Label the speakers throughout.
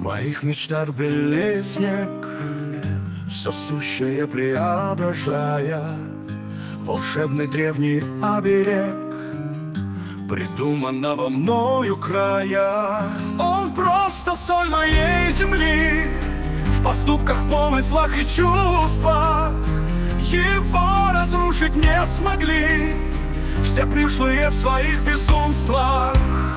Speaker 1: моих мечтах белеет снег, все сущее преображая волшебный древний оберег придуманного мною края. Он просто соль моей земли, в поступках, помыслах и чувствах. Его разрушить не смогли все пришлые в своих безумствах.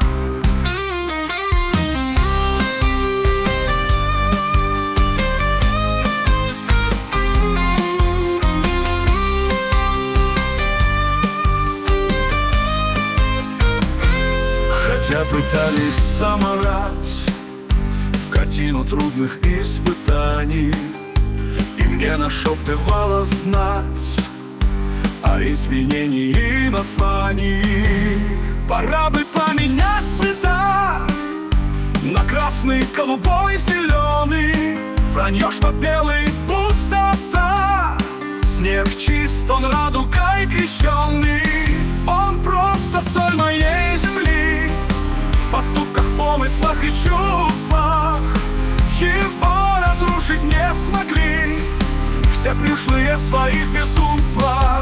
Speaker 1: Хотя пытались заморать в картину трудных испытаний, и мне нашептывала знать о изменении и названий. Пора бы поменять цвета на красный, голубой, зеленый. Вранье, что белый — пустота. Снег чист, он радугой крещенный. Он просто соль моей земли, в поступках, помыслах и чувствах. Его разрушить не смогли все пришлые в своих безумствах.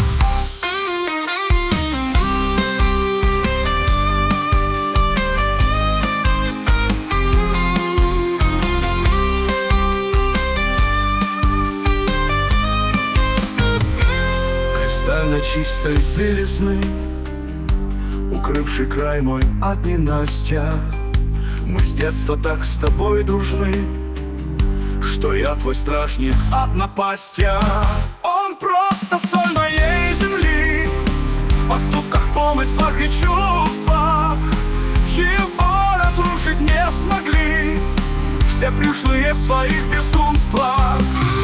Speaker 1: Кристально чистой белизны, укрывший край мой от ненастья. Мы с детства так с тобой дружны, что я твой стражник от напастья. Он просто соль моей земли, в поступках, помыслах и чувствах. Его разрушить не смогли все пришлые в своих безумствах.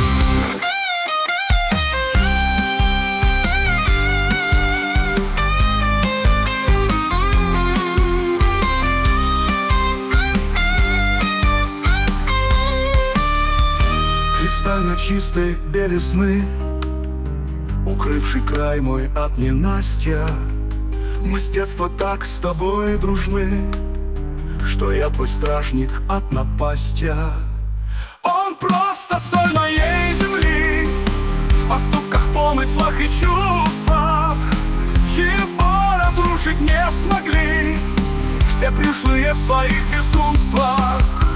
Speaker 1: Кристально чистой белизны, укрывший край мой от ненастья. Мы с детства так с тобой дружны, что я твой стражник от напастья. Он просто соль моей земли, в поступках, помыслах и чувствах. Его разрушить не смогли все пришлые в своих безумствах.